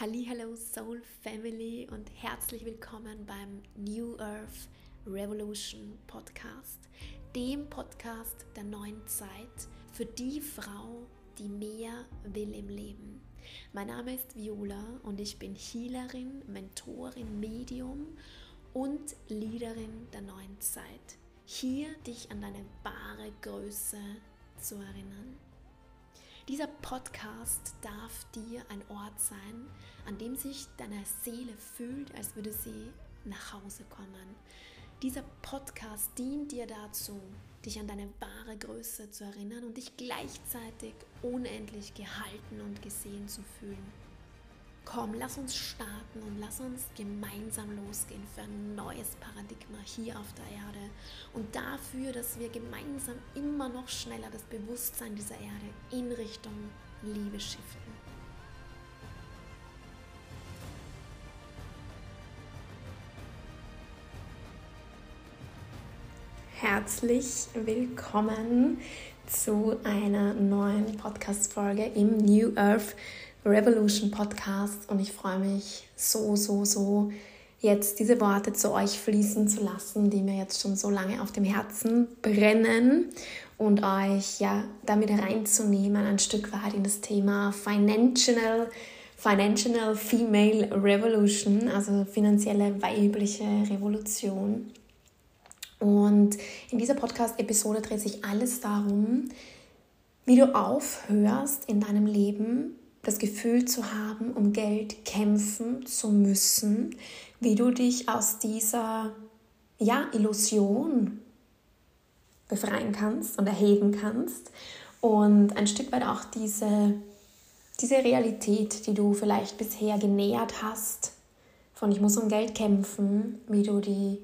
Hallihallo Soul Family und herzlich willkommen beim New Earth Revolution Podcast, dem Podcast der neuen Zeit für die Frau, die mehr will im Leben. Mein Name ist Viola und ich bin Healerin, Mentorin, Medium und Leaderin der neuen Zeit. Hier dich an deine wahre Größe zu erinnern. Dieser Podcast darf dir ein Ort sein, an dem sich deine Seele fühlt, als würde sie nach Hause kommen. Dieser Podcast dient dir dazu, dich an deine wahre Größe zu erinnern und dich gleichzeitig unendlich gehalten und gesehen zu fühlen. Komm, lass uns starten und lass uns gemeinsam losgehen für ein neues Paradigma hier auf der Erde und dafür, dass wir gemeinsam immer noch schneller das Bewusstsein dieser Erde in Richtung Liebe shiften. Herzlich willkommen zu einer neuen Podcast-Folge im New Earth Revolution Podcast und ich freue mich so, jetzt diese Worte zu euch fließen zu lassen, die mir jetzt schon so lange auf dem Herzen brennen und euch damit reinzunehmen, ein Stück weit in das Thema Financial Female Revolution, also finanzielle weibliche Revolution. Und in dieser Podcast-Episode dreht sich alles darum, wie du aufhörst in deinem Leben, das Gefühl zu haben, um Geld kämpfen zu müssen, wie du dich aus dieser Illusion befreien kannst und erheben kannst und ein Stück weit auch diese Realität, die du vielleicht bisher genährt hast, von ich muss um Geld kämpfen, wie du die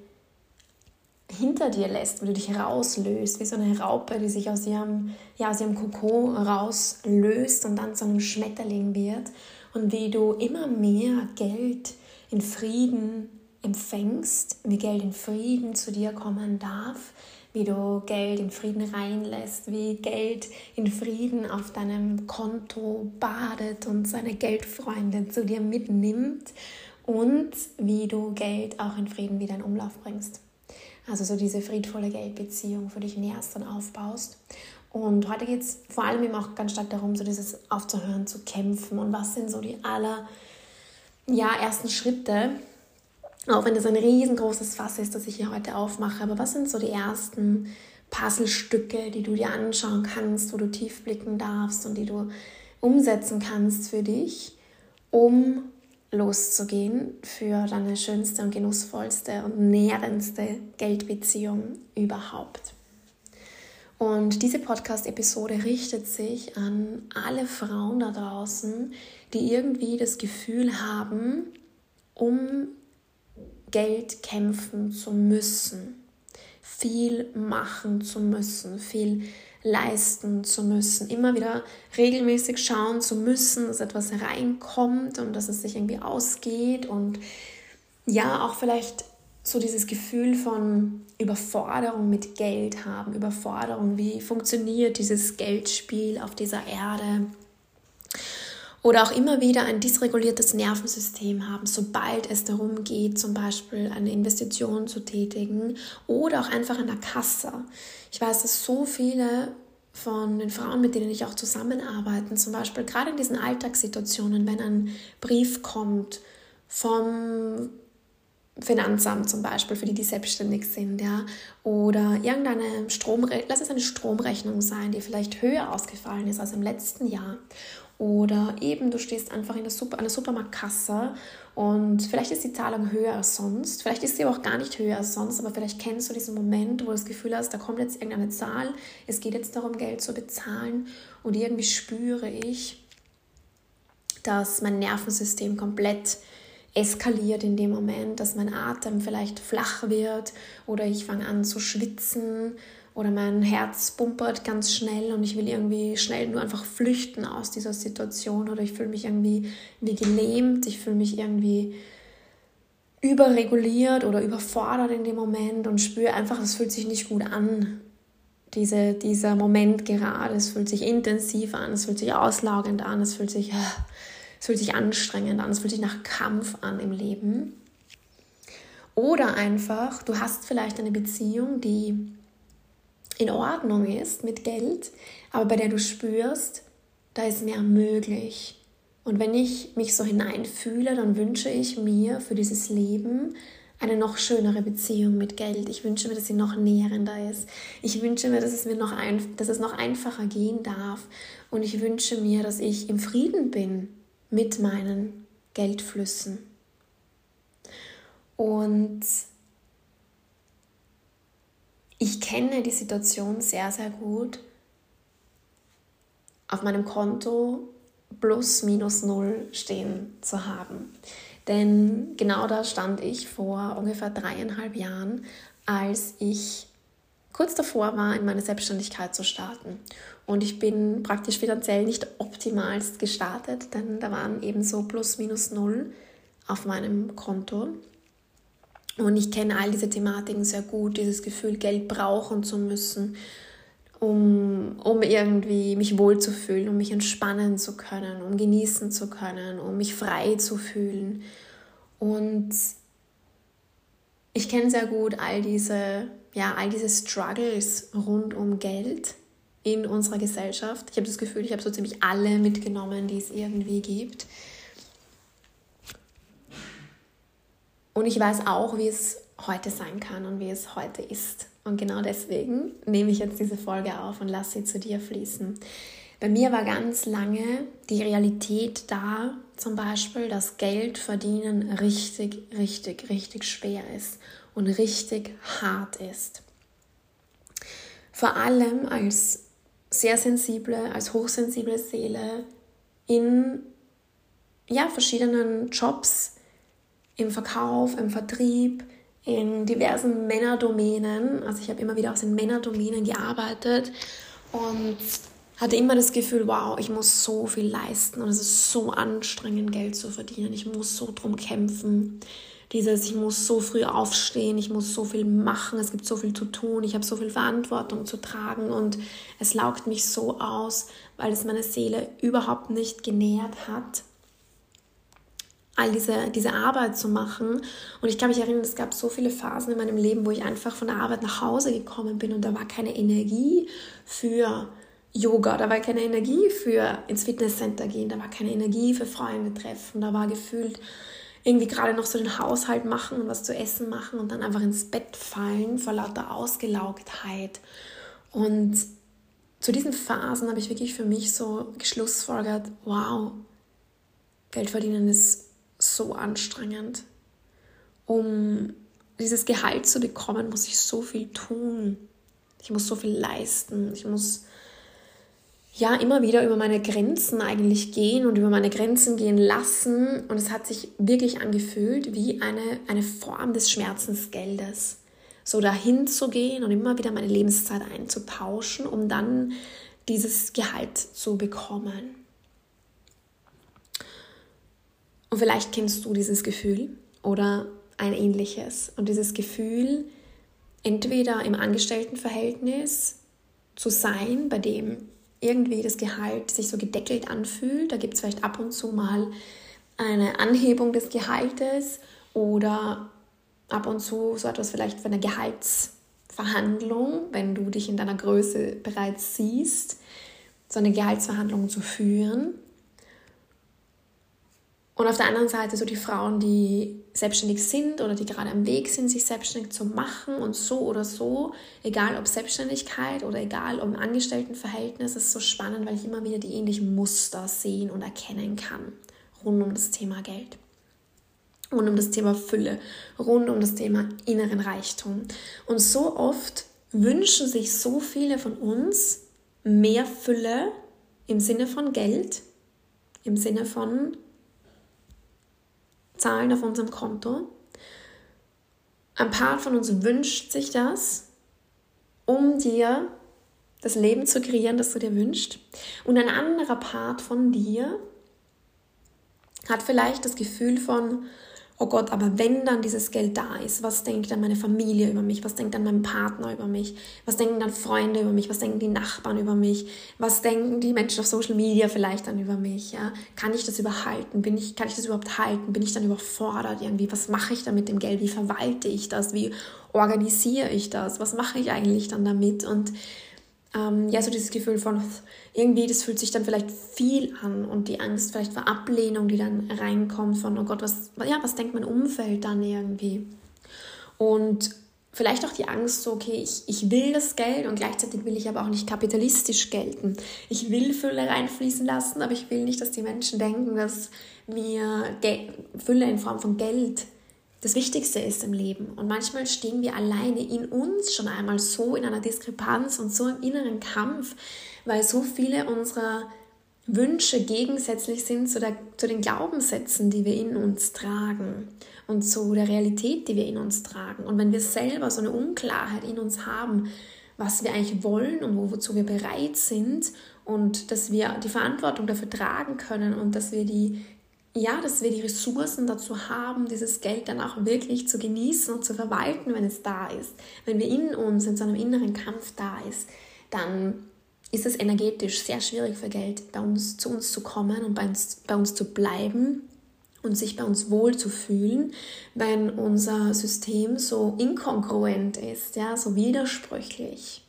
hinter dir lässt, wie du dich rauslöst, wie so eine Raupe, die sich aus ihrem Kokon rauslöst und dann zu einem Schmetterling wird und wie du immer mehr Geld in Frieden empfängst, wie Geld in Frieden zu dir kommen darf, wie du Geld in Frieden reinlässt, wie Geld in Frieden auf deinem Konto badet und seine Geldfreunde zu dir mitnimmt und wie du Geld auch in Frieden wieder in Umlauf bringst. Also so diese friedvolle Geldbeziehung für dich näherst und aufbaust. Und heute geht es vor allem eben auch ganz stark darum, so dieses aufzuhören zu kämpfen. Und was sind so die ersten Schritte, auch wenn das ein riesengroßes Fass ist, das ich hier heute aufmache, aber was sind so die ersten Puzzlestücke, die du dir anschauen kannst, wo du tief blicken darfst und die du umsetzen kannst für dich, um loszugehen für deine schönste und genussvollste und nährendste Geldbeziehung überhaupt. Und diese Podcast-Episode richtet sich an alle Frauen da draußen, die irgendwie das Gefühl haben, um Geld kämpfen zu müssen, viel machen zu müssen, viel leisten zu müssen, immer wieder regelmäßig schauen zu müssen, dass etwas reinkommt und dass es sich irgendwie ausgeht und auch vielleicht so dieses Gefühl von Überforderung mit Geld haben, Überforderung, wie funktioniert dieses Geldspiel auf dieser Erde oder auch immer wieder ein dysreguliertes Nervensystem haben, sobald es darum geht, zum Beispiel eine Investition zu tätigen oder auch einfach an der Kasse. Ich weiß, dass so viele von den Frauen, mit denen ich auch zusammenarbeite, zum Beispiel gerade in diesen Alltagssituationen, wenn ein Brief kommt vom Finanzamt zum Beispiel, für die selbstständig sind, oder irgendeine lass es eine Stromrechnung sein, die vielleicht höher ausgefallen ist als im letzten Jahr. Oder eben du stehst einfach an der Supermarktkasse und vielleicht ist die Zahlung höher als sonst, vielleicht ist sie aber auch gar nicht höher als sonst, aber vielleicht kennst du diesen Moment, wo du das Gefühl hast, da kommt jetzt irgendeine Zahl, es geht jetzt darum, Geld zu bezahlen und irgendwie spüre ich, dass mein Nervensystem komplett eskaliert in dem Moment, dass mein Atem vielleicht flach wird oder ich fange an zu schwitzen oder mein Herz pumpert ganz schnell und ich will irgendwie schnell nur einfach flüchten aus dieser Situation oder ich fühle mich irgendwie wie gelähmt, ich fühle mich irgendwie überreguliert oder überfordert in dem Moment und spüre einfach, es fühlt sich nicht gut an, dieser Moment gerade. Es fühlt sich intensiv an, es fühlt sich auslaugend an, es fühlt sich Es fühlt sich anstrengend an, es fühlt sich nach Kampf an im Leben. Oder einfach, du hast vielleicht eine Beziehung, die in Ordnung ist mit Geld, aber bei der du spürst, da ist mehr möglich. Und wenn ich mich so hineinfühle, dann wünsche ich mir für dieses Leben eine noch schönere Beziehung mit Geld. Ich wünsche mir, dass sie noch nährender ist. Ich wünsche mir, dass es noch einfacher gehen darf. Und ich wünsche mir, dass ich im Frieden bin mit meinen Geldflüssen. Und ich kenne die Situation sehr, sehr gut, auf meinem Konto plus minus null stehen zu haben. Denn genau da stand ich vor ungefähr 3,5 Jahren, als ich kurz davor war, in meine Selbstständigkeit zu starten. Und ich bin praktisch finanziell nicht optimalst gestartet, denn da waren eben so plus minus null auf meinem Konto. Und ich kenne all diese Thematiken sehr gut, dieses Gefühl, Geld brauchen zu müssen, um irgendwie mich wohlzufühlen, um mich entspannen zu können, um genießen zu können, um mich frei zu fühlen. Und ich kenne sehr gut all diese Struggles rund um Geld in unserer Gesellschaft. Ich habe das Gefühl, ich habe so ziemlich alle mitgenommen, die es irgendwie gibt. Und ich weiß auch, wie es heute sein kann und wie es heute ist. Und genau deswegen nehme ich jetzt diese Folge auf und lasse sie zu dir fließen. Bei mir war ganz lange die Realität da, zum Beispiel, dass Geld verdienen richtig, richtig, richtig schwer ist und richtig hart ist. Vor allem als sehr sensible, als hochsensible Seele in verschiedenen Jobs, im Verkauf, im Vertrieb, in diversen Männerdomänen. Also ich habe immer wieder auch in Männerdomänen gearbeitet und hatte immer das Gefühl, wow, ich muss so viel leisten und es ist so anstrengend, Geld zu verdienen. Ich muss so drum kämpfen. Ich muss so früh aufstehen, ich muss so viel machen, es gibt so viel zu tun, ich habe so viel Verantwortung zu tragen und es laugt mich so aus, weil es meine Seele überhaupt nicht genährt hat, all diese Arbeit zu machen. Und ich kann mich erinnern, es gab so viele Phasen in meinem Leben, wo ich einfach von der Arbeit nach Hause gekommen bin und da war keine Energie für Yoga, da war keine Energie für ins Fitnesscenter gehen, da war keine Energie für Freunde treffen, da war gefühlt irgendwie gerade noch so den Haushalt machen und was zu essen machen und dann einfach ins Bett fallen vor lauter Ausgelaugtheit. Und zu diesen Phasen habe ich wirklich für mich so geschlussfolgert, wow, Geld verdienen ist so anstrengend. Um dieses Gehalt zu bekommen, muss ich so viel tun. Ich muss so viel leisten. Ich muss immer wieder über meine Grenzen eigentlich gehen und über meine Grenzen gehen lassen. Und es hat sich wirklich angefühlt wie eine Form des Schmerzensgeldes. So dahin zu gehen und immer wieder meine Lebenszeit einzutauschen, um dann dieses Gehalt zu bekommen. Und vielleicht kennst du dieses Gefühl oder ein ähnliches. Und dieses Gefühl, entweder im Angestelltenverhältnis zu sein, bei dem irgendwie das Gehalt sich so gedeckelt anfühlt. Da gibt es vielleicht ab und zu mal eine Anhebung des Gehaltes oder ab und zu so etwas vielleicht für eine Gehaltsverhandlung, wenn du dich in deiner Größe bereits siehst, so eine Gehaltsverhandlung zu führen. Und auf der anderen Seite so die Frauen, die selbstständig sind oder die gerade am Weg sind, sich selbstständig zu machen und so oder so, egal ob Selbstständigkeit oder egal ob im Angestelltenverhältnis, ist so spannend, weil ich immer wieder die ähnlichen Muster sehen und erkennen kann rund um das Thema Geld, rund um das Thema Fülle, rund um das Thema inneren Reichtum. Und so oft wünschen sich so viele von uns mehr Fülle im Sinne von Geld, im Sinne von Zahlen auf unserem Konto. Ein Part von uns wünscht sich das, um dir das Leben zu kreieren, das du dir wünschst. Und ein anderer Part von dir hat vielleicht das Gefühl von, oh Gott, aber wenn dann dieses Geld da ist, was denkt dann meine Familie über mich? Was denkt dann mein Partner über mich? Was denken dann Freunde über mich? Was denken die Nachbarn über mich? Was denken die Menschen auf Social Media vielleicht dann über mich? Ja? Kann ich das überhalten? Kann ich das überhaupt halten? Bin ich dann überfordert irgendwie? Was mache ich dann mit dem Geld? Wie verwalte ich das? Wie organisiere ich das? Was mache ich eigentlich dann damit? Und so dieses Gefühl von irgendwie, das fühlt sich dann vielleicht viel an und die Angst vielleicht vor Ablehnung, die dann reinkommt von, oh Gott, was denkt mein Umfeld dann irgendwie? Und vielleicht auch die Angst so, okay, ich will das Geld und gleichzeitig will ich aber auch nicht kapitalistisch gelten. Ich will Fülle reinfließen lassen, aber ich will nicht, dass die Menschen denken, dass mir Fülle in Form von Geld das Wichtigste ist im Leben. Und manchmal stehen wir alleine in uns schon einmal so in einer Diskrepanz und so im inneren Kampf, weil so viele unserer Wünsche gegensätzlich sind zu den Glaubenssätzen, die wir in uns tragen und zu der Realität, die wir in uns tragen. Und wenn wir selber so eine Unklarheit in uns haben, was wir eigentlich wollen und wozu wir bereit sind und dass wir die Verantwortung dafür tragen können und dass wir die Ressourcen dazu haben, dieses Geld dann auch wirklich zu genießen und zu verwalten, wenn es da ist. Wenn wir in uns in so einem inneren Kampf da ist, dann ist es energetisch sehr schwierig für Geld zu uns zu kommen und bei uns zu bleiben und sich bei uns wohl zu fühlen, wenn unser System so inkongruent ist, ja, so widersprüchlich.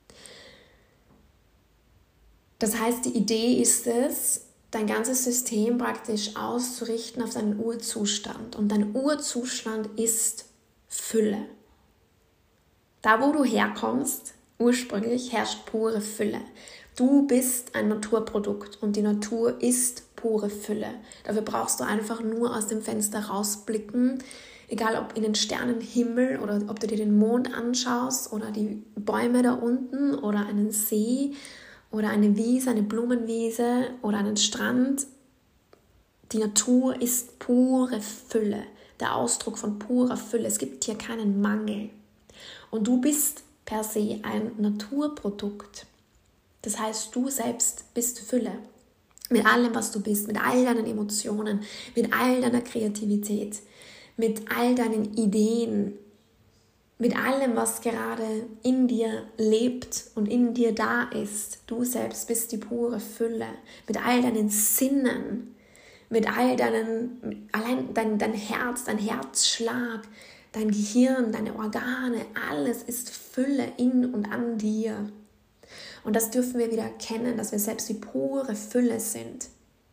Das heißt, die Idee ist es, dein ganzes System praktisch auszurichten auf deinen Urzustand. Und dein Urzustand ist Fülle. Da, wo du herkommst, ursprünglich herrscht pure Fülle. Du bist ein Naturprodukt und die Natur ist pure Fülle. Dafür brauchst du einfach nur aus dem Fenster rausblicken, egal ob in den Sternenhimmel oder ob du dir den Mond anschaust oder die Bäume da unten oder einen See oder eine Wiese, eine Blumenwiese oder einen Strand. Die Natur ist pure Fülle, der Ausdruck von purer Fülle. Es gibt hier keinen Mangel. Und du bist per se ein Naturprodukt. Das heißt, du selbst bist Fülle. Mit allem, was du bist, mit all deinen Emotionen, mit all deiner Kreativität, mit all deinen Ideen, mit allem, was gerade in dir lebt und in dir da ist. Du selbst bist die pure Fülle. Mit all deinen Sinnen, mit all dein Herz, dein Herzschlag, dein Gehirn, deine Organe, alles ist Fülle in und an dir. Und das dürfen wir wieder erkennen, dass wir selbst die pure Fülle sind.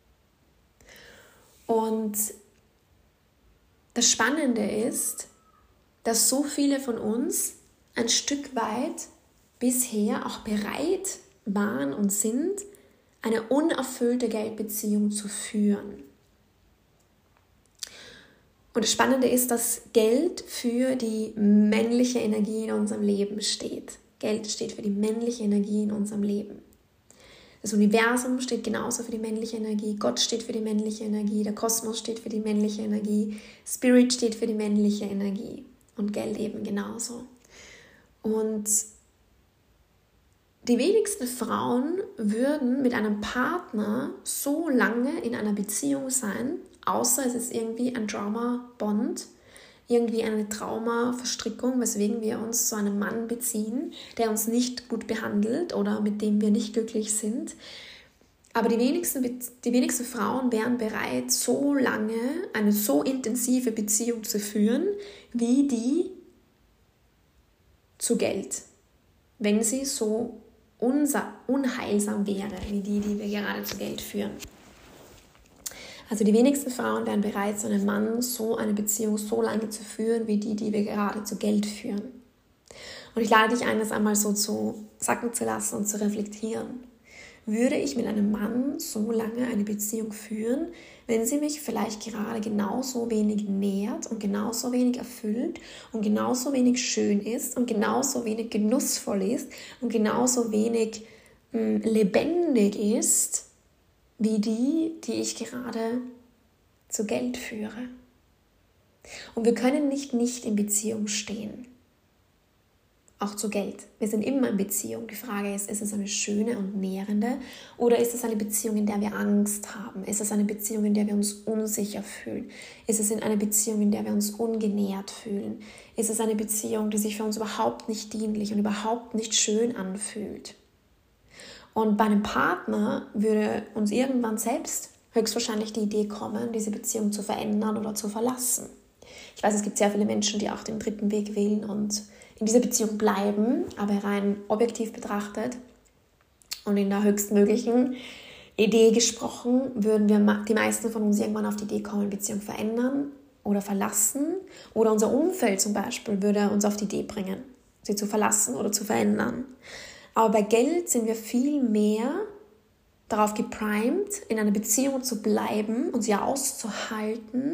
Und das Spannende ist, dass so viele von uns ein Stück weit bisher auch bereit waren und sind, eine unerfüllte Geldbeziehung zu führen. Und das Spannende ist, dass Geld für die männliche Energie in unserem Leben steht. Geld steht für die männliche Energie in unserem Leben. Das Universum steht genauso für die männliche Energie, Gott steht für die männliche Energie, der Kosmos steht für die männliche Energie, Spirit steht für die männliche Energie. Und Geld eben genauso. Und die wenigsten Frauen würden mit einem Partner so lange in einer Beziehung sein, außer es ist irgendwie ein Trauma-Bond, irgendwie eine Traumaverstrickung, weswegen wir uns zu einem Mann beziehen, der uns nicht gut behandelt oder mit dem wir nicht glücklich sind. Aber die wenigsten Frauen wären bereit, so lange eine so intensive Beziehung zu führen, wie die zu Geld, wenn sie so unheilsam wäre, wie die wir gerade zu Geld führen. Also die wenigsten Frauen wären bereit, so einen Mann, so eine Beziehung so lange zu führen, wie die wir gerade zu Geld führen. Und ich lade dich ein, das einmal so zu sacken zu lassen und zu reflektieren. Würde ich mit einem Mann so lange eine Beziehung führen, wenn sie mich vielleicht gerade genauso wenig nährt und genauso wenig erfüllt und genauso wenig schön ist und genauso wenig genussvoll ist und genauso wenig lebendig ist, wie die ich gerade zu Geld führe. Und wir können nicht in Beziehung stehen. auch zu Geld. Wir sind immer in Beziehung. Die Frage ist es eine schöne und nährende oder ist es eine Beziehung, in der wir Angst haben? Ist es eine Beziehung, in der wir uns unsicher fühlen? Ist es eine Beziehung, in der wir uns ungenährt fühlen? Ist es eine Beziehung, die sich für uns überhaupt nicht dienlich und überhaupt nicht schön anfühlt? Und bei einem Partner würde uns irgendwann selbst höchstwahrscheinlich die Idee kommen, diese Beziehung zu verändern oder zu verlassen. Ich weiß, es gibt sehr viele Menschen, die auch den dritten Weg wählen und in dieser Beziehung bleiben, aber rein objektiv betrachtet und in der höchstmöglichen Idee gesprochen, würden wir die meisten von uns irgendwann auf die Idee kommen, Beziehung verändern oder verlassen, oder unser Umfeld zum Beispiel würde uns auf die Idee bringen, sie zu verlassen oder zu verändern. Aber bei Geld sind wir viel mehr darauf geprimed, in einer Beziehung zu bleiben und sie auszuhalten,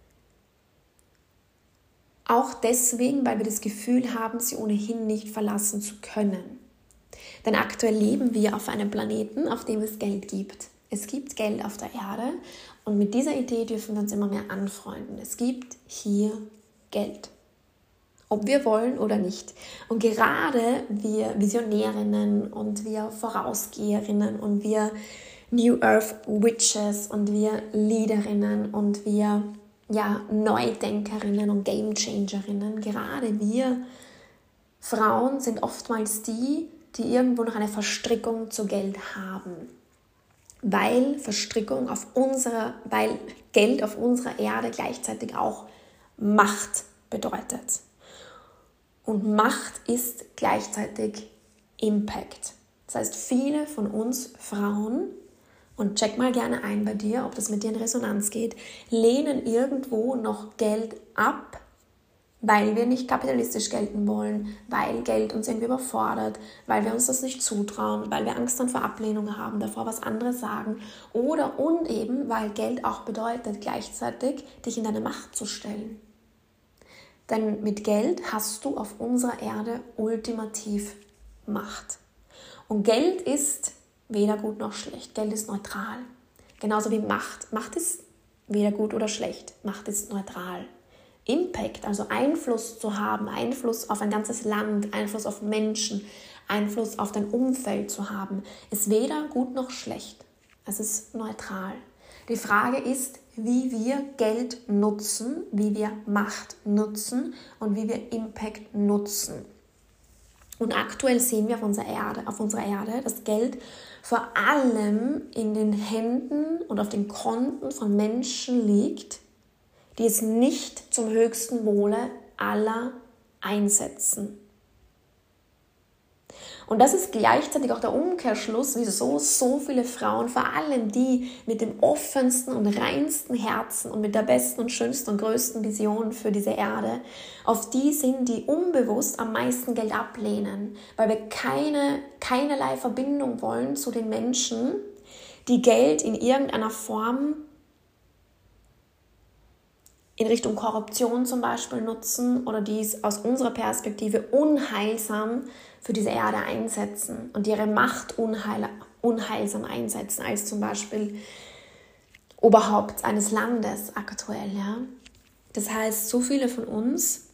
auch deswegen, weil wir das Gefühl haben, sie ohnehin nicht verlassen zu können. Denn aktuell leben wir auf einem Planeten, auf dem es Geld gibt. Es gibt Geld auf der Erde und mit dieser Idee dürfen wir uns immer mehr anfreunden. Es gibt hier Geld, ob wir wollen oder nicht. Und gerade wir Visionärinnen und wir Vorausgeherinnen und wir New Earth Witches und wir Leaderinnen und wir Neudenkerinnen und Gamechangerinnen, gerade wir Frauen sind oftmals die irgendwo noch eine Verstrickung zu Geld haben. Weil Geld auf unserer Erde gleichzeitig auch Macht bedeutet. Und Macht ist gleichzeitig Impact. Das heißt, viele von uns Frauen, und check mal gerne ein bei dir, ob das mit dir in Resonanz geht, lehnen irgendwo noch Geld ab, weil wir nicht kapitalistisch gelten wollen, weil Geld uns irgendwie überfordert, weil wir uns das nicht zutrauen, weil wir Angst vor Ablehnung haben, davor was andere sagen und eben, weil Geld auch bedeutet, gleichzeitig dich in deine Macht zu stellen. Denn mit Geld hast du auf unserer Erde ultimativ Macht. Und Geld ist weder gut noch schlecht. Geld ist neutral. Genauso wie Macht. Macht ist weder gut oder schlecht. Macht ist neutral. Impact, also Einfluss zu haben, Einfluss auf ein ganzes Land, Einfluss auf Menschen, Einfluss auf dein Umfeld zu haben, ist weder gut noch schlecht. Es ist neutral. Die Frage ist, wie wir Geld nutzen, wie wir Macht nutzen und wie wir Impact nutzen. Und aktuell sehen wir auf unserer Erde, dass Geld vor allem in den Händen und auf den Konten von Menschen liegt, die es nicht zum höchsten Wohle aller einsetzen. Und das ist gleichzeitig auch der Umkehrschluss, wieso so viele Frauen, vor allem die mit dem offensten und reinsten Herzen und mit der besten und schönsten und größten Vision für diese Erde, auf die sind, die unbewusst am meisten Geld ablehnen, weil wir keinerlei Verbindung wollen zu den Menschen, die Geld in irgendeiner Form in Richtung Korruption zum Beispiel nutzen oder die es aus unserer Perspektive unheilsam für diese Erde einsetzen und ihre Macht unheilsam einsetzen, als zum Beispiel Oberhaupt eines Landes aktuell. Ja? Das heißt, so viele von uns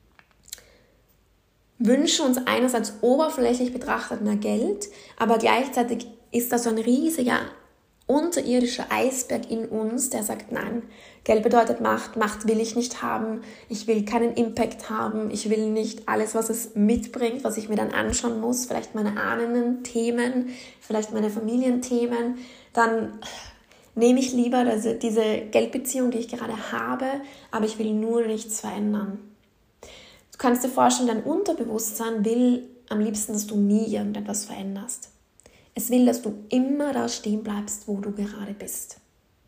wünschen uns einerseits oberflächlich betrachtet mehr Geld, aber gleichzeitig ist da so ein riesiger unterirdischer Eisberg in uns, der sagt, nein, Geld bedeutet Macht, Macht will ich nicht haben, ich will keinen Impact haben, ich will nicht alles, was es mitbringt, was ich mir dann anschauen muss, vielleicht meine Ahnen-Themen, vielleicht meine Familienthemen, dann nehme ich lieber diese Geldbeziehung, die ich gerade habe, aber ich will nur nichts verändern. Du kannst dir vorstellen, dein Unterbewusstsein will am liebsten, dass du nie irgendetwas veränderst. Es will, dass du immer da stehen bleibst, wo du gerade bist.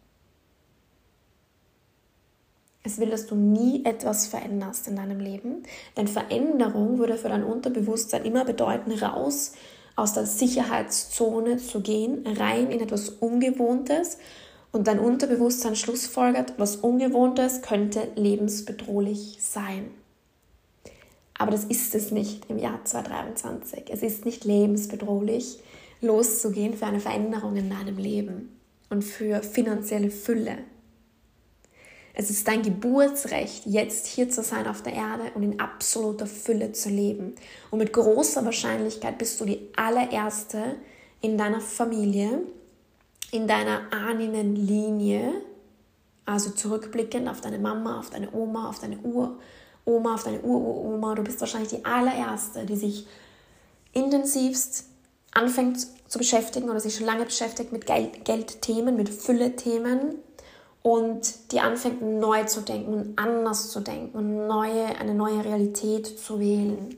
Es will, dass du nie etwas veränderst in deinem Leben, denn Veränderung würde für dein Unterbewusstsein immer bedeuten, raus aus der Sicherheitszone zu gehen, rein in etwas Ungewohntes, und dein Unterbewusstsein schlussfolgert, was Ungewohntes könnte lebensbedrohlich sein. Aber das ist es nicht im Jahr 2023. Es ist nicht lebensbedrohlich, loszugehen für eine Veränderung in deinem Leben und für finanzielle Fülle. Es ist dein Geburtsrecht, jetzt hier zu sein auf der Erde und in absoluter Fülle zu leben. Und mit großer Wahrscheinlichkeit bist du die allererste in deiner Familie, in deiner Ahnenlinie, also zurückblickend auf deine Mama, auf deine Oma, auf deine Uroma, auf deine Uroma. Du bist wahrscheinlich die allererste, die sich intensivst anfängt zu beschäftigen oder sich schon lange beschäftigt mit Geldthemen, mit Fülle-Themen und die anfängt neu zu denken, anders zu denken, eine neue Realität zu wählen.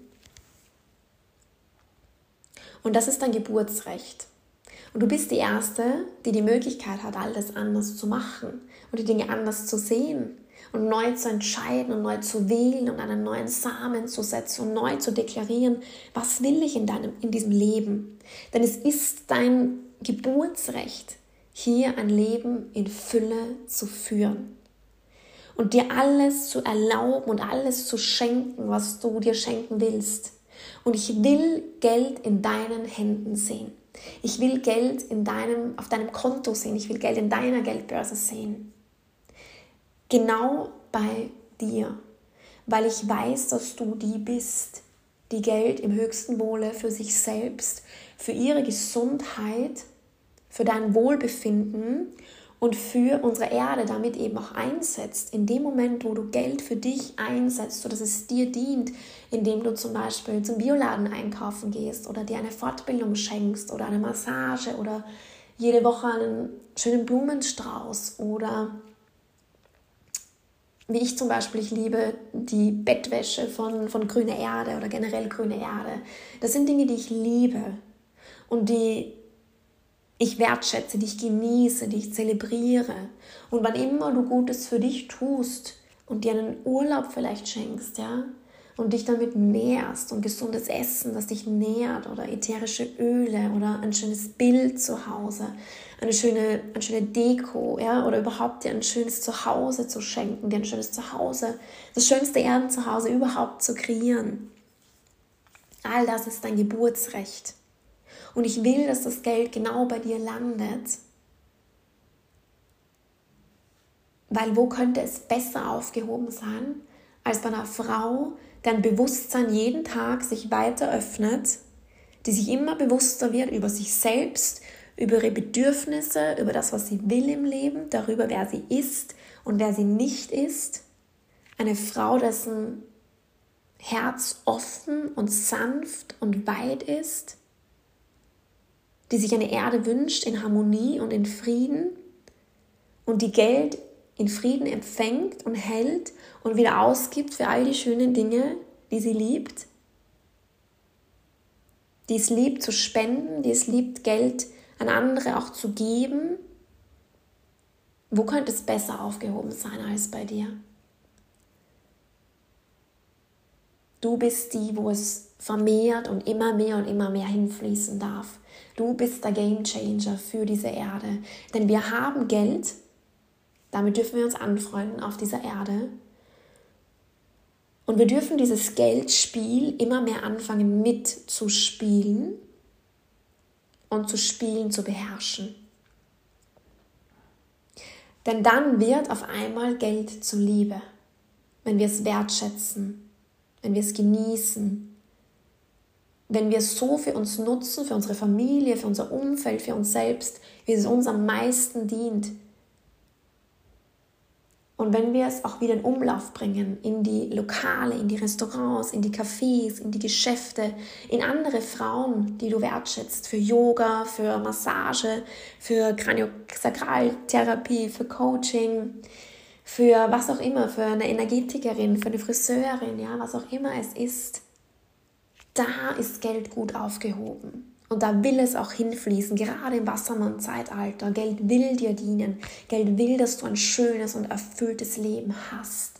Und das ist dein Geburtsrecht. Und du bist die Erste, die die Möglichkeit hat, alles anders zu machen und die Dinge anders zu sehen und neu zu entscheiden und neu zu wählen und einen neuen Samen zu setzen und neu zu deklarieren, was will ich in diesem Leben? Denn es ist dein Geburtsrecht, hier ein Leben in Fülle zu führen und dir alles zu erlauben und alles zu schenken, was du dir schenken willst. Und ich will Geld in deinen Händen sehen. Ich will Geld auf deinem Konto sehen. Ich will Geld in deiner Geldbörse sehen. Genau bei dir, weil ich weiß, dass du die bist, die Geld im höchsten Wohle für sich selbst, für ihre Gesundheit, für dein Wohlbefinden und für unsere Erde damit eben auch einsetzt. In dem Moment, wo du Geld für dich einsetzt, sodass es dir dient, indem du zum Beispiel zum Bioladen einkaufen gehst oder dir eine Fortbildung schenkst oder eine Massage oder jede Woche einen schönen Blumenstrauß oder wie ich zum Beispiel, ich liebe die Bettwäsche von Grüne Erde oder generell Grüne Erde. Das sind Dinge, die ich liebe und die ich wertschätze, die ich genieße, die ich zelebriere. Und wann immer du Gutes für dich tust und dir einen Urlaub vielleicht schenkst, ja, und dich damit nährst und gesundes Essen, das dich nährt oder ätherische Öle oder ein schönes Bild zu Hause, eine schöne Deko, ja, oder überhaupt dir ein schönes Zuhause zu schenken, dir ein schönes Zuhause, das schönste Erdenzuhause überhaupt zu kreieren. All das ist dein Geburtsrecht. Und ich will, dass das Geld genau bei dir landet. Weil wo könnte es besser aufgehoben sein, als bei einer Frau, deren Bewusstsein jeden Tag sich weiter öffnet, die sich immer bewusster wird über sich selbst, über ihre Bedürfnisse, über das, was sie will im Leben, darüber, wer sie ist und wer sie nicht ist. Eine Frau, dessen Herz offen und sanft und weit ist, die sich eine Erde wünscht in Harmonie und in Frieden und die Geld in Frieden empfängt und hält und wieder ausgibt für all die schönen Dinge, die sie liebt, die es liebt zu spenden, die es liebt, Geld an andere auch zu geben. Wo könnte es besser aufgehoben sein als bei dir? Du bist die, wo es vermehrt und immer mehr hinfließen darf. Du bist der Gamechanger für diese Erde. Denn wir haben Geld, damit dürfen wir uns anfreunden auf dieser Erde. Und wir dürfen dieses Geldspiel immer mehr anfangen mitzuspielen und zu spielen, zu beherrschen. Denn dann wird auf einmal Geld zur Liebe, wenn wir es wertschätzen, wenn wir es genießen, wenn wir es so für uns nutzen, für unsere Familie, für unser Umfeld, für uns selbst, wie es uns am meisten dient. Und wenn wir es auch wieder in Umlauf bringen, in die Lokale, in die Restaurants, in die Cafés, in die Geschäfte, in andere Frauen, die du wertschätzt, für Yoga, für Massage, für Kraniosakraltherapie, für Coaching, für was auch immer, für eine Energetikerin, für eine Friseurin, ja, was auch immer es ist. Da ist Geld gut aufgehoben. Und da will es auch hinfließen, gerade im Wassermann-Zeitalter. Geld will dir dienen. Geld will, dass du ein schönes und erfülltes Leben hast.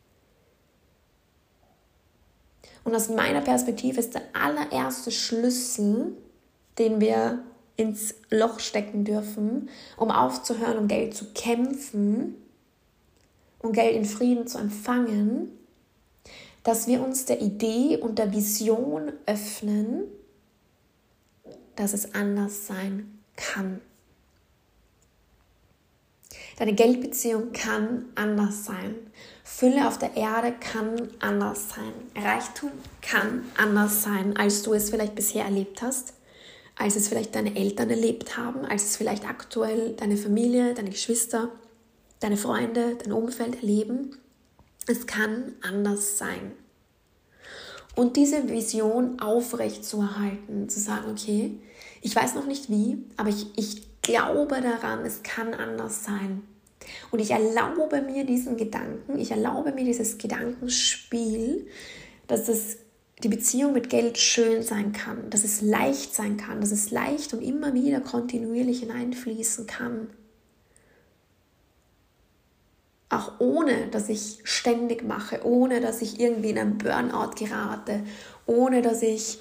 Und aus meiner Perspektive ist der allererste Schlüssel, den wir ins Loch stecken dürfen, um aufzuhören, um Geld zu kämpfen und Geld in Frieden zu empfangen, dass wir uns der Idee und der Vision öffnen, dass es anders sein kann. Deine Geldbeziehung kann anders sein. Fülle auf der Erde kann anders sein. Reichtum kann anders sein, als du es vielleicht bisher erlebt hast, als es vielleicht deine Eltern erlebt haben, als es vielleicht aktuell deine Familie, deine Geschwister, deine Freunde, dein Umfeld erleben. Es kann anders sein. Und diese Vision aufrecht zu erhalten, zu sagen, okay, ich weiß noch nicht wie, aber ich glaube daran, es kann anders sein. Und ich erlaube mir diesen Gedanken, ich erlaube mir dieses Gedankenspiel, dass die Beziehung mit Geld schön sein kann, dass es leicht sein kann, dass es leicht und immer wieder kontinuierlich hineinfließen kann. Auch ohne, dass ich ständig mache, ohne, dass ich irgendwie in einen Burnout gerate, ohne, dass ich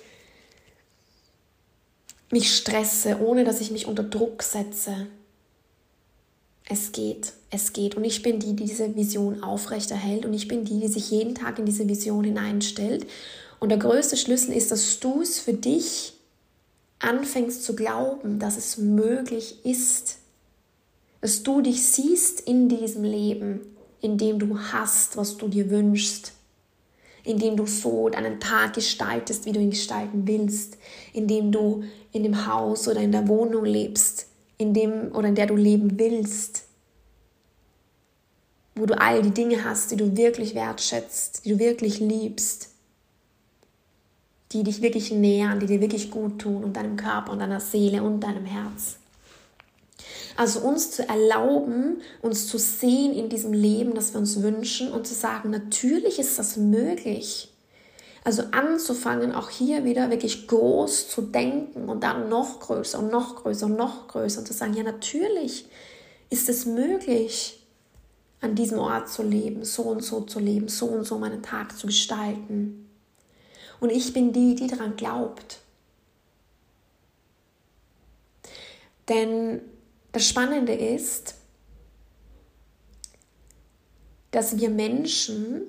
mich stresse, ohne, dass ich mich unter Druck setze. Es geht. Und ich bin die diese Vision aufrechterhält und ich bin die sich jeden Tag in diese Vision hineinstellt. Und der größte Schlüssel ist, dass du es für dich anfängst zu glauben, dass es möglich ist. Dass du dich siehst in diesem Leben, in dem du hast, was du dir wünschst. In dem du so deinen Tag gestaltest, wie du ihn gestalten willst. In dem du in dem Haus oder in der Wohnung lebst, in der du leben willst. Wo du all die Dinge hast, die du wirklich wertschätzt, die du wirklich liebst. Die dich wirklich nähern, die dir wirklich gut tun und deinem Körper und deiner Seele und deinem Herz. Also uns zu erlauben, uns zu sehen in diesem Leben, das wir uns wünschen und zu sagen, natürlich ist das möglich. Also anzufangen, auch hier wieder wirklich groß zu denken und dann noch größer und noch größer und noch größer und zu sagen, ja natürlich ist es möglich, an diesem Ort zu leben, so und so meinen Tag zu gestalten. Und ich bin die daran glaubt. Denn das Spannende ist, dass wir Menschen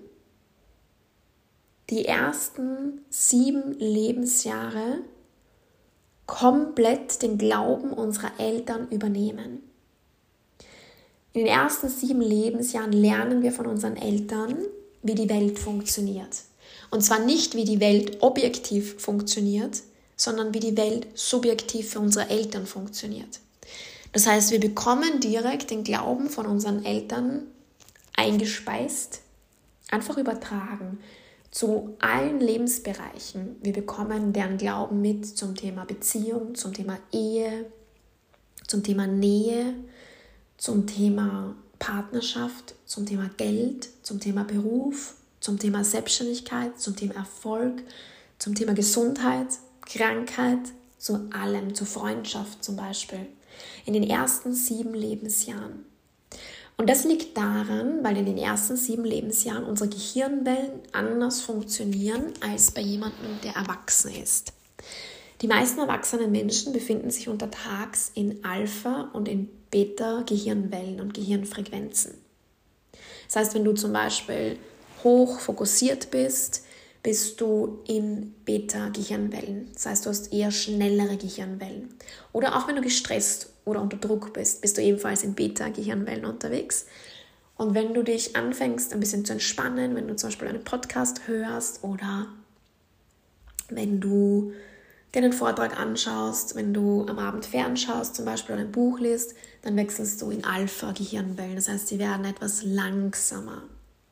die ersten 7 Lebensjahre komplett den Glauben unserer Eltern übernehmen. In den ersten 7 Lebensjahren lernen wir von unseren Eltern, wie die Welt funktioniert. Und zwar nicht, wie die Welt objektiv funktioniert, sondern wie die Welt subjektiv für unsere Eltern funktioniert. Das heißt, wir bekommen direkt den Glauben von unseren Eltern eingespeist, einfach übertragen zu allen Lebensbereichen. Wir bekommen deren Glauben mit zum Thema Beziehung, zum Thema Ehe, zum Thema Nähe, zum Thema Partnerschaft, zum Thema Geld, zum Thema Beruf, zum Thema Selbstständigkeit, zum Thema Erfolg, zum Thema Gesundheit, Krankheit, zu allem, zur Freundschaft zum Beispiel. In den ersten 7 Lebensjahren. Und das liegt daran, weil in den ersten 7 Lebensjahren unsere Gehirnwellen anders funktionieren als bei jemandem, der erwachsen ist. Die meisten erwachsenen Menschen befinden sich untertags in Alpha- und in Beta-Gehirnwellen und Gehirnfrequenzen. Das heißt, wenn du zum Beispiel hoch fokussiert bist du in Beta-Gehirnwellen. Das heißt, du hast eher schnellere Gehirnwellen. Oder auch wenn du gestresst oder unter Druck bist du ebenfalls in Beta-Gehirnwellen unterwegs. Und wenn du dich anfängst, ein bisschen zu entspannen, wenn du zum Beispiel einen Podcast hörst oder wenn du dir einen Vortrag anschaust, wenn du am Abend fernschaust zum Beispiel oder ein Buch liest, dann wechselst du in Alpha-Gehirnwellen. Das heißt, sie werden etwas langsamer.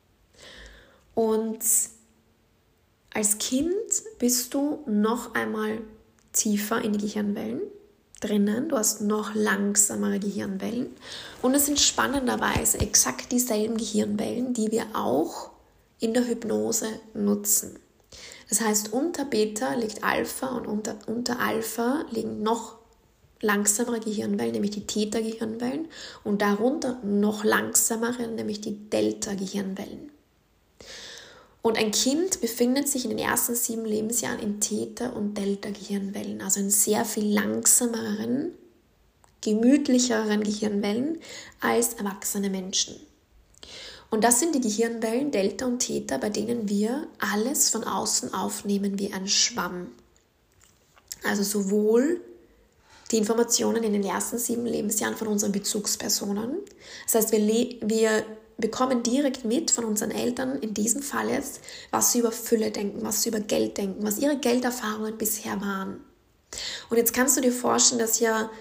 Und als Kind bist du noch einmal tiefer in die Gehirnwellen drinnen. Du hast noch langsamere Gehirnwellen. Und es sind spannenderweise exakt dieselben Gehirnwellen, die wir auch in der Hypnose nutzen. Das heißt, unter Beta liegt Alpha und unter Alpha liegen noch langsamere Gehirnwellen, nämlich die Theta-Gehirnwellen. Und darunter noch langsamere, nämlich die Delta-Gehirnwellen. Und ein Kind befindet sich in den ersten 7 Lebensjahren in Theta- und Delta-Gehirnwellen, also in sehr viel langsameren, gemütlicheren Gehirnwellen als erwachsene Menschen. Und das sind die Gehirnwellen Delta und Theta, bei denen wir alles von außen aufnehmen wie ein Schwamm. Also sowohl die Informationen in den ersten 7 Lebensjahren von unseren Bezugspersonen. Das heißt, wir bekommen direkt mit von unseren Eltern, in diesem Fall jetzt, was sie über Fülle denken, was sie über Geld denken, was ihre Gelderfahrungen bisher waren. Und jetzt kannst du dir vorstellen, dass ja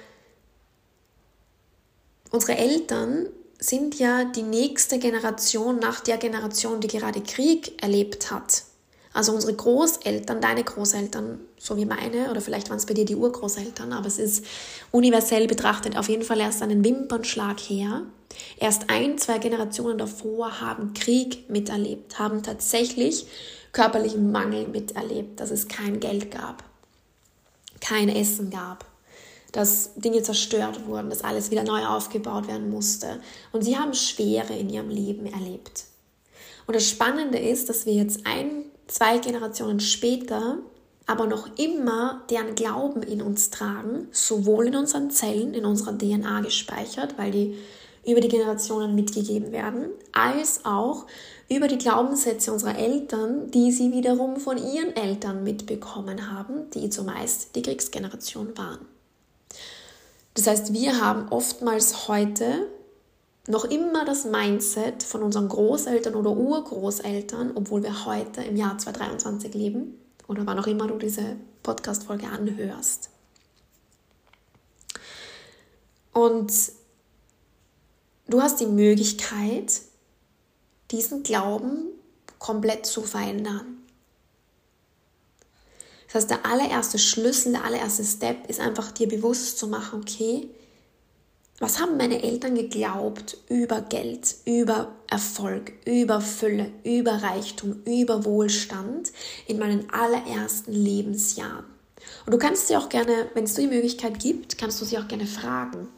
unsere Eltern sind ja die nächste Generation nach der Generation, die gerade Krieg erlebt hat. Also unsere Großeltern, deine Großeltern, so wie meine, oder vielleicht waren es bei dir die Urgroßeltern, aber es ist universell betrachtet auf jeden Fall erst einen Wimpernschlag her. Erst 1-2 Generationen davor haben Krieg miterlebt, haben tatsächlich körperlichen Mangel miterlebt, dass es kein Geld gab, kein Essen gab, dass Dinge zerstört wurden, dass alles wieder neu aufgebaut werden musste. Und sie haben Schwere in ihrem Leben erlebt. Und das Spannende ist, dass wir jetzt 1-2 Generationen später aber noch immer deren Glauben in uns tragen, sowohl in unseren Zellen, in unserer DNA gespeichert, weil die über die Generationen mitgegeben werden, als auch über die Glaubenssätze unserer Eltern, die sie wiederum von ihren Eltern mitbekommen haben, die zumeist die Kriegsgeneration waren. Das heißt, wir haben oftmals heute noch immer das Mindset von unseren Großeltern oder Urgroßeltern, obwohl wir heute im Jahr 2023 leben oder wann auch immer du diese Podcast-Folge anhörst. Und du hast die Möglichkeit, diesen Glauben komplett zu verändern. Das heißt, der allererste Schlüssel, der allererste Step ist einfach dir bewusst zu machen, okay, was haben meine Eltern geglaubt über Geld, über Erfolg, über Fülle, über Reichtum, über Wohlstand in meinen allerersten Lebensjahren? Und du kannst sie auch gerne, wenn es die Möglichkeit gibt, kannst du sie auch gerne fragen.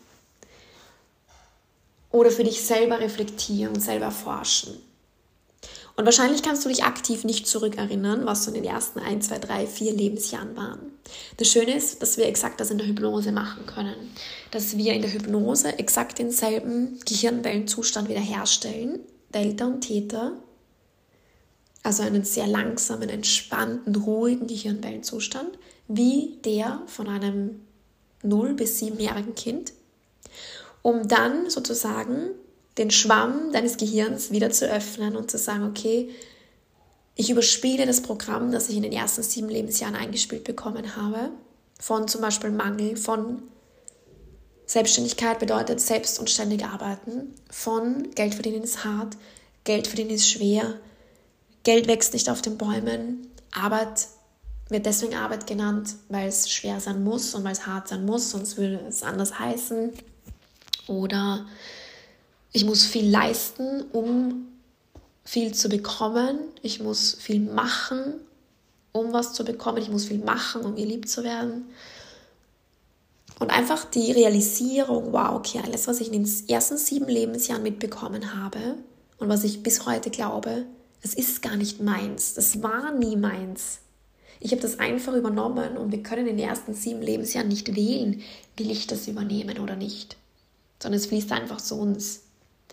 Oder für dich selber reflektieren und selber forschen. Und wahrscheinlich kannst du dich aktiv nicht zurückerinnern, was so in den ersten 1, 2, 3, 4 Lebensjahren waren. Das Schöne ist, dass wir exakt das in der Hypnose machen können. Dass wir in der Hypnose exakt denselben Gehirnwellenzustand wiederherstellen, Delta und Theta, also einen sehr langsamen, entspannten, ruhigen Gehirnwellenzustand, wie der von einem 0- bis 7-jährigen Kind, um dann sozusagen den Schwamm deines Gehirns wieder zu öffnen und zu sagen, okay, ich überspiele das Programm, das ich in den ersten 7 Lebensjahren eingespielt bekommen habe, von zum Beispiel Mangel, von Selbstständigkeit bedeutet selbst und ständig arbeiten, von Geld verdienen ist hart, Geld verdienen ist schwer, Geld wächst nicht auf den Bäumen, Arbeit wird deswegen Arbeit genannt, weil es schwer sein muss und weil es hart sein muss, sonst würde es anders heißen. Oder ich muss viel leisten, um viel zu bekommen. Ich muss viel machen, um was zu bekommen. Ich muss viel machen, um geliebt zu werden. Und einfach die Realisierung, wow, okay, alles, was ich in den ersten 7 Lebensjahren mitbekommen habe und was ich bis heute glaube, es ist gar nicht meins. Das war nie meins. Ich habe das einfach übernommen und wir können in den ersten 7 Lebensjahren nicht wählen, will ich das übernehmen oder nicht. Sondern es fließt einfach zu uns.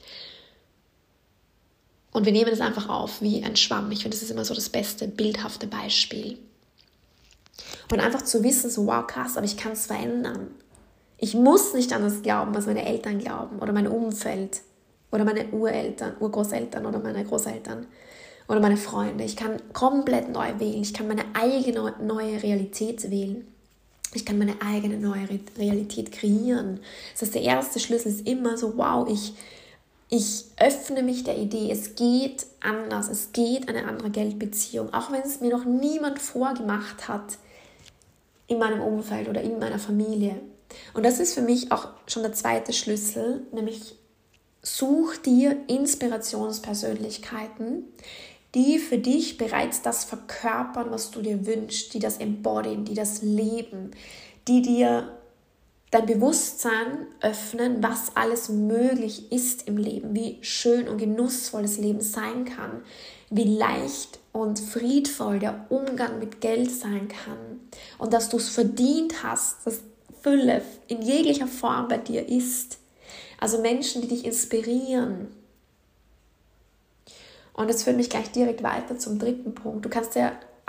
Und wir nehmen es einfach auf wie ein Schwamm. Ich finde, das ist immer so das beste, bildhafte Beispiel. Und einfach zu wissen, so wow, krass, aber ich kann es verändern. Ich muss nicht an das glauben, was meine Eltern glauben oder mein Umfeld oder meine Urgroßeltern oder meine Großeltern oder meine Freunde. Ich kann komplett neu wählen. Ich kann meine eigene neue Realität wählen. Ich kann meine eigene neue Realität kreieren. Das heißt, der erste Schlüssel ist immer so, wow, ich öffne mich der Idee, es geht anders, es geht eine andere Geldbeziehung, auch wenn es mir noch niemand vorgemacht hat in meinem Umfeld oder in meiner Familie. Und das ist für mich auch schon der zweite Schlüssel, nämlich such dir Inspirationspersönlichkeiten, die für dich bereits das verkörpern, was du dir wünschst, die das embodyen, die das leben, die dir dein Bewusstsein öffnen, was alles möglich ist im Leben, wie schön und genussvoll das Leben sein kann, wie leicht und friedvoll der Umgang mit Geld sein kann und dass du es verdient hast, dass Fülle in jeglicher Form bei dir ist. Also Menschen, die dich inspirieren. Und das führt mich gleich direkt weiter zum 3. Punkt. Du kannst ja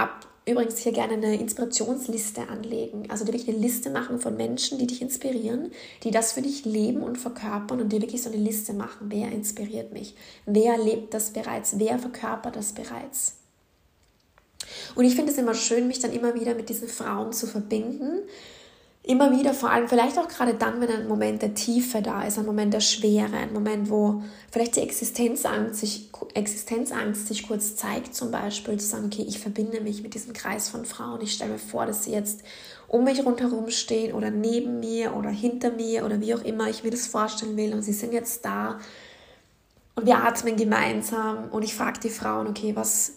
übrigens hier gerne eine Inspirationsliste anlegen. Also dir wirklich eine Liste machen von Menschen, die dich inspirieren, die das für dich leben und verkörpern und dir wirklich so eine Liste machen. Wer inspiriert mich? Wer lebt das bereits? Wer verkörpert das bereits? Und ich finde es immer schön, mich dann immer wieder mit diesen Frauen zu verbinden. Immer wieder, vor allem vielleicht auch gerade dann, wenn ein Moment der Tiefe da ist, ein Moment der Schwere, ein Moment, wo vielleicht die Existenzangst sich kurz zeigt, zum Beispiel zu sagen, okay, ich verbinde mich mit diesem Kreis von Frauen. Ich stelle mir vor, dass sie jetzt um mich rundherum stehen oder neben mir oder hinter mir oder wie auch immer ich mir das vorstellen will und sie sind jetzt da und wir atmen gemeinsam und ich frage die Frauen, okay, was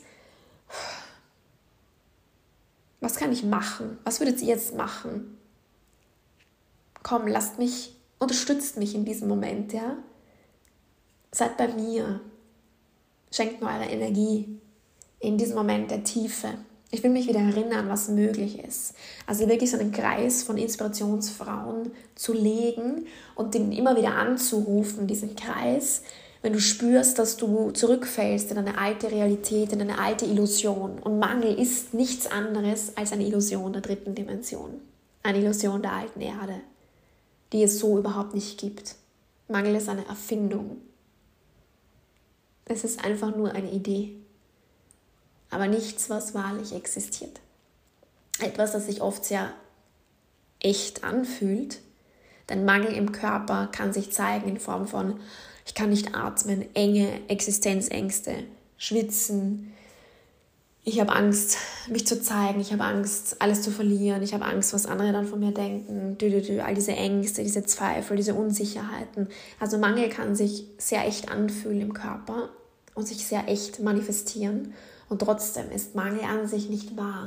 kann ich machen? Was würdet ihr jetzt machen? Komm, unterstützt mich in diesem Moment, ja? Seid bei mir. Schenkt mir eure Energie in diesem Moment der Tiefe. Ich will mich wieder erinnern, was möglich ist. Also wirklich so einen Kreis von Inspirationsfrauen zu legen und den immer wieder anzurufen, diesen Kreis, wenn du spürst, dass du zurückfällst in eine alte Realität, in eine alte Illusion. Und Mangel ist nichts anderes als eine Illusion der 3. Dimension. Eine Illusion der alten Erde, die es so überhaupt nicht gibt. Mangel ist eine Erfindung. Es ist einfach nur eine Idee. Aber nichts, was wahrlich existiert. Etwas, das sich oft sehr echt anfühlt. Denn Mangel im Körper kann sich zeigen in Form von, ich kann nicht atmen, Enge, Existenzängste, Schwitzen. Ich habe Angst, mich zu zeigen. Ich habe Angst, alles zu verlieren. Ich habe Angst, was andere dann von mir denken. All diese Ängste, diese Zweifel, diese Unsicherheiten. Also Mangel kann sich sehr echt anfühlen im Körper und sich sehr echt manifestieren. Und trotzdem ist Mangel an sich nicht wahr.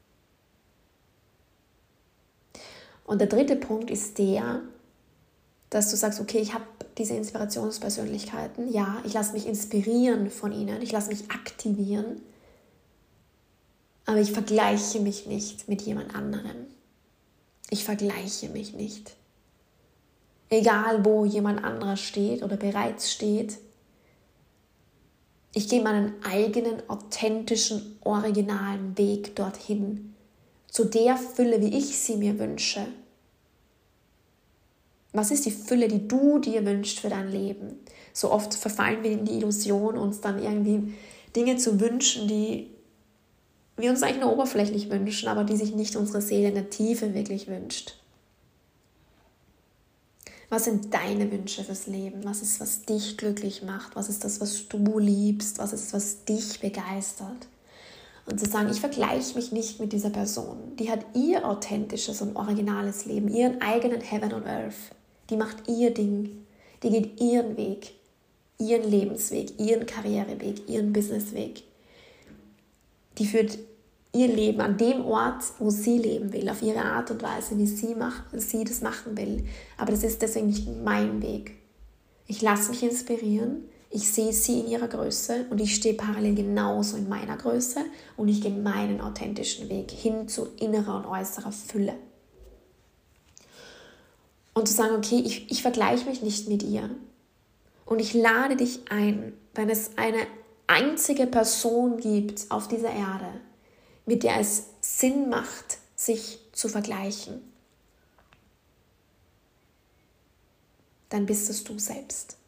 Und der 3. Punkt ist der, dass du sagst, okay, ich habe diese Inspirationspersönlichkeiten. Ja, ich lasse mich inspirieren von ihnen. Ich lasse mich aktivieren. Aber ich vergleiche mich nicht mit jemand anderem. Ich vergleiche mich nicht. Egal, wo jemand anderer steht oder bereits steht, ich gehe meinen eigenen, authentischen, originalen Weg dorthin. Zu der Fülle, wie ich sie mir wünsche. Was ist die Fülle, die du dir wünschst für dein Leben? So oft verfallen wir in die Illusion, uns dann irgendwie Dinge zu wünschen, die wir uns eigentlich nur oberflächlich wünschen, aber die sich nicht unsere Seele in der Tiefe wirklich wünscht. Was sind deine Wünsche fürs Leben? Was ist, was dich glücklich macht? Was ist das, was du liebst? Was ist, was dich begeistert? Und zu sagen, ich vergleiche mich nicht mit dieser Person. Die hat ihr authentisches und originales Leben, ihren eigenen Heaven on Earth. Die macht ihr Ding. Die geht ihren Weg, ihren Lebensweg, ihren Karriereweg, ihren Businessweg. Die führt ihr Leben an dem Ort, wo sie leben will, auf ihre Art und Weise, wie sie das machen will. Aber das ist deswegen nicht mein Weg. Ich lasse mich inspirieren, ich sehe sie in ihrer Größe und ich stehe parallel genauso in meiner Größe und ich gehe meinen authentischen Weg hin zu innerer und äußerer Fülle. Und zu sagen, okay, ich vergleiche mich nicht mit ihr. Und ich lade dich ein, wenn es eine einzige Person gibt auf dieser Erde, mit der es Sinn macht, sich zu vergleichen, dann bist es du selbst.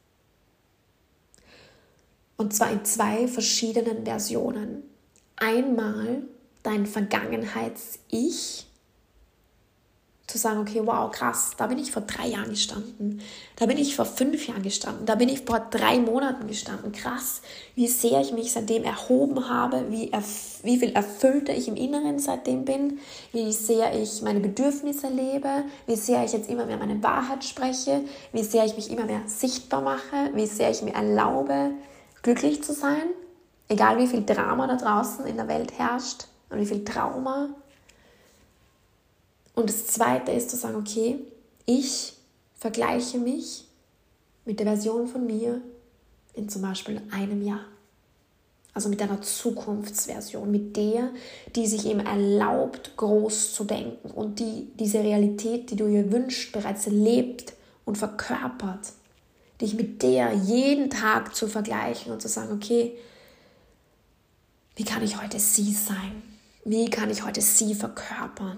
Und zwar in 2 verschiedenen Versionen. Einmal dein Vergangenheits-Ich, zu sagen, okay, wow, krass, da bin ich vor 3 Jahren gestanden, da bin ich vor 5 Jahren gestanden, da bin ich vor 3 Monaten gestanden, krass, wie sehr ich mich seitdem erhoben habe, wie viel erfüllter ich im Inneren seitdem bin, wie sehr ich meine Bedürfnisse lebe, wie sehr ich jetzt immer mehr meine Wahrheit spreche, wie sehr ich mich immer mehr sichtbar mache, wie sehr ich mir erlaube, glücklich zu sein, egal wie viel Drama da draußen in der Welt herrscht und wie viel Trauma. Und das Zweite ist zu sagen, okay, ich vergleiche mich mit der Version von mir in zum Beispiel einem Jahr. Also mit einer Zukunftsversion, mit der, die sich eben erlaubt, groß zu denken und die diese Realität, die du dir wünschst, bereits lebt und verkörpert. Dich mit der jeden Tag zu vergleichen und zu sagen, okay, wie kann ich heute sie sein? Wie kann ich heute sie verkörpern?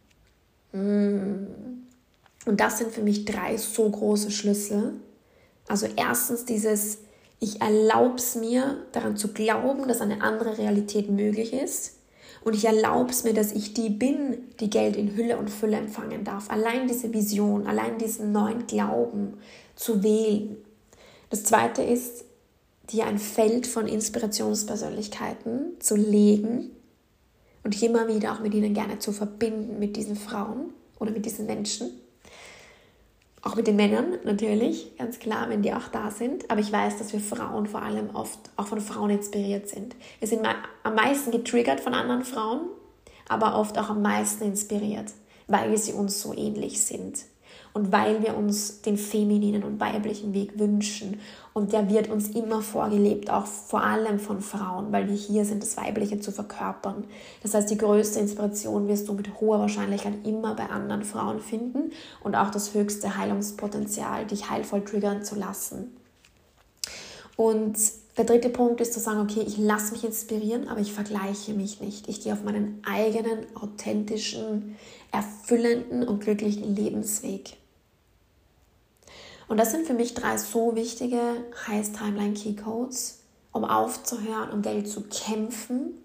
Und das sind für mich 3 so große Schlüssel. Also erstens ich erlaube es mir, daran zu glauben, dass eine andere Realität möglich ist. Und ich erlaube es mir, dass ich die bin, die Geld in Hülle und Fülle empfangen darf. Allein diese Vision, allein diesen neuen Glauben zu wählen. Das Zweite ist, dir ein Feld von Inspirationspersönlichkeiten zu legen und dich immer wieder auch mit ihnen gerne zu verbinden, mit diesen Frauen oder mit diesen Menschen. Auch mit den Männern natürlich, ganz klar, wenn die auch da sind. Aber ich weiß, dass wir Frauen vor allem oft auch von Frauen inspiriert sind. Wir sind am meisten getriggert von anderen Frauen, aber oft auch am meisten inspiriert, weil sie uns so ähnlich sind. Und weil wir uns den femininen und weiblichen Weg wünschen. Und der wird uns immer vorgelebt, auch vor allem von Frauen, weil wir hier sind, das Weibliche zu verkörpern. Das heißt, die größte Inspiration wirst du mit hoher Wahrscheinlichkeit immer bei anderen Frauen finden und auch das höchste Heilungspotenzial, dich heilvoll triggern zu lassen. Und der 3. Punkt ist zu sagen, okay, ich lasse mich inspirieren, aber ich vergleiche mich nicht. Ich gehe auf meinen eigenen, authentischen, erfüllenden und glücklichen Lebensweg. Und das sind für mich 3 so wichtige Highest Timeline Key Codes, um aufzuhören, um Geld zu kämpfen,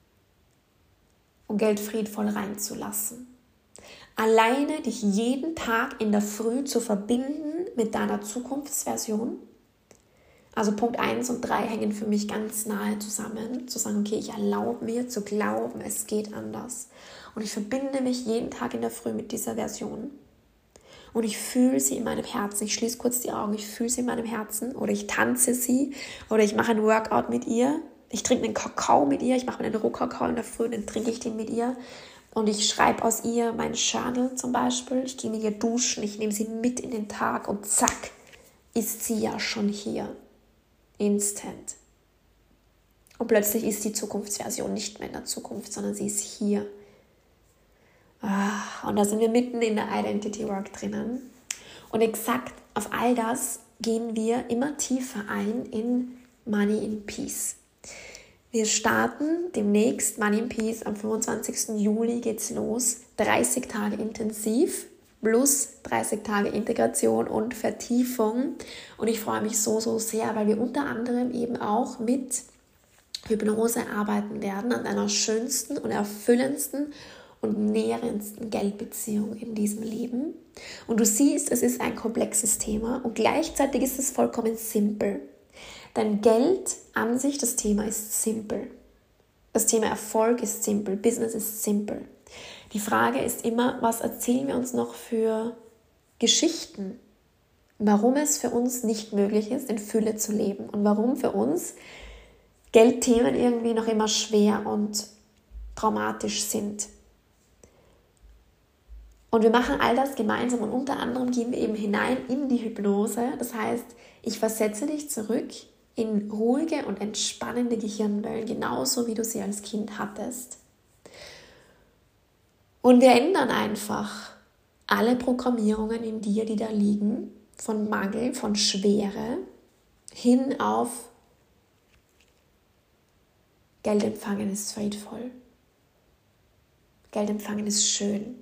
um Geld friedvoll reinzulassen. Alleine dich jeden Tag in der Früh zu verbinden mit deiner Zukunftsversion. Also Punkt 1 und 3 hängen für mich ganz nahe zusammen. Zu sagen, okay, ich erlaube mir zu glauben, es geht anders. Und ich verbinde mich jeden Tag in der Früh mit dieser Version. Und ich fühle sie in meinem Herzen. Ich schließe kurz die Augen, ich fühle sie in meinem Herzen. Oder ich tanze sie. Oder ich mache ein Workout mit ihr. Ich trinke einen Kakao mit ihr. Ich mache mir einen Rohkakao in der Früh, dann trinke ich den mit ihr. Und ich schreibe aus ihr mein Journal zum Beispiel. Ich gehe mit ihr duschen. Ich nehme sie mit in den Tag. Und zack, ist sie ja schon hier. Instant. Und plötzlich ist die Zukunftsversion nicht mehr in der Zukunft, sondern sie ist hier. Und da sind wir mitten in der Identity Work drinnen. Und exakt auf all das gehen wir immer tiefer ein in Money in Peace. Wir starten demnächst Money in Peace. Am 25. Juli geht's los. 30 Tage intensiv plus 30 Tage Integration und Vertiefung. Und ich freue mich so, so sehr, weil wir unter anderem eben auch mit Hypnose arbeiten werden an einer schönsten und erfüllendsten und nährendsten Geldbeziehung in diesem Leben. Und du siehst, es ist ein komplexes Thema und gleichzeitig ist es vollkommen simpel. Denn Geld an sich, das Thema ist simpel. Das Thema Erfolg ist simpel, Business ist simpel. Die Frage ist immer, was erzählen wir uns noch für Geschichten, warum es für uns nicht möglich ist, in Fülle zu leben und warum für uns Geldthemen irgendwie noch immer schwer und traumatisch sind. Und wir machen all das gemeinsam und unter anderem gehen wir eben hinein in die Hypnose. Das heißt, ich versetze dich zurück in ruhige und entspannende Gehirnwellen, genauso wie du sie als Kind hattest. Und wir ändern einfach alle Programmierungen in dir, die da liegen, von Mangel, von Schwere, hin auf Geld empfangen ist friedvoll. Geld empfangen ist schön.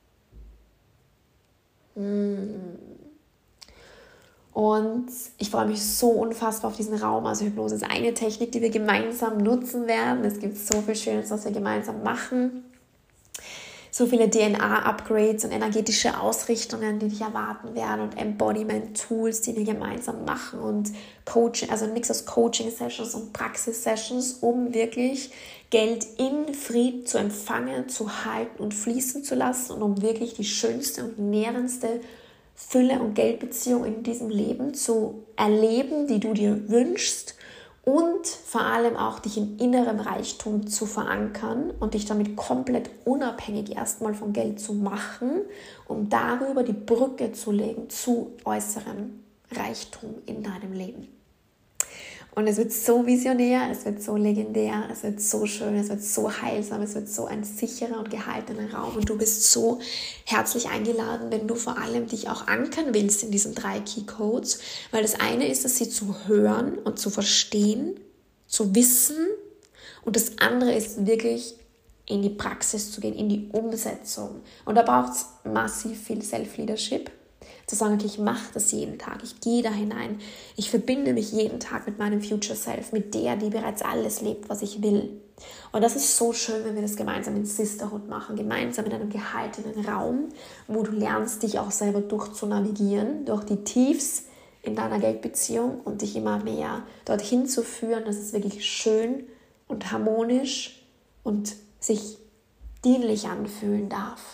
Und ich freue mich so unfassbar auf diesen Raum. Also Hypnose ist eine Technik, die wir gemeinsam nutzen werden. Es gibt so viel Schönes, was wir gemeinsam machen. So viele DNA-Upgrades und energetische Ausrichtungen, die dich erwarten werden und Embodiment-Tools, die wir gemeinsam machen und Coaching, also ein Mix aus Coaching-Sessions und Praxis-Sessions, um wirklich Geld in Frieden zu empfangen, zu halten und fließen zu lassen und um wirklich die schönste und nährendste Fülle- und Geldbeziehung in diesem Leben zu erleben, die du dir wünschst. Und vor allem auch dich in innerem Reichtum zu verankern und dich damit komplett unabhängig erstmal von Geld zu machen, um darüber die Brücke zu legen zu äußerem Reichtum in deinem Leben. Und es wird so visionär, es wird so legendär, es wird so schön, es wird so heilsam, es wird so ein sicherer und gehaltener Raum. Und du bist so herzlich eingeladen, wenn du vor allem dich auch ankern willst in diesen 3 Key Codes. Weil das eine ist, dass sie zu hören und zu verstehen, zu wissen. Und das andere ist wirklich in die Praxis zu gehen, in die Umsetzung. Und da braucht es massiv viel Self-Leadership. Zu sagen, okay, ich mache das jeden Tag, ich gehe da hinein, ich verbinde mich jeden Tag mit meinem Future Self, mit der, die bereits alles lebt, was ich will. Und das ist so schön, wenn wir das gemeinsam in Sisterhood machen, gemeinsam in einem gehaltenen Raum, wo du lernst, dich auch selber durchzunavigieren, durch die Tiefs in deiner Geldbeziehung und dich immer mehr dorthin zu führen, dass es wirklich schön und harmonisch und sich dienlich anfühlen darf.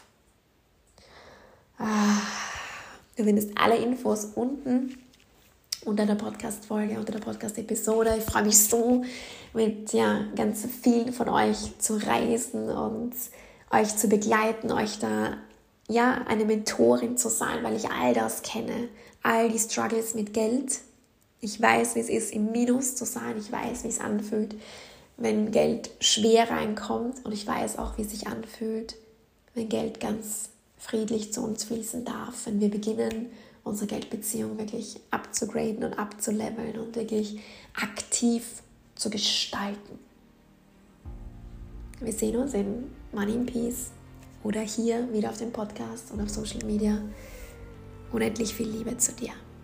Du findest alle Infos unten unter der Podcast-Folge, unter der Podcast-Episode. Ich freue mich so, mit ganz vielen von euch zu reisen und euch zu begleiten, euch da eine Mentorin zu sein, weil ich all das kenne, all die Struggles mit Geld. Ich weiß, wie es ist, im Minus zu sein. Ich weiß, wie es anfühlt, wenn Geld schwer reinkommt. Und ich weiß auch, wie es sich anfühlt, wenn Geld ganz friedlich zu uns fließen darf, wenn wir beginnen, unsere Geldbeziehung wirklich abzugraden und abzuleveln und wirklich aktiv zu gestalten. Wir sehen uns in Money in Peace oder hier wieder auf dem Podcast oder auf Social Media. Unendlich viel Liebe zu dir.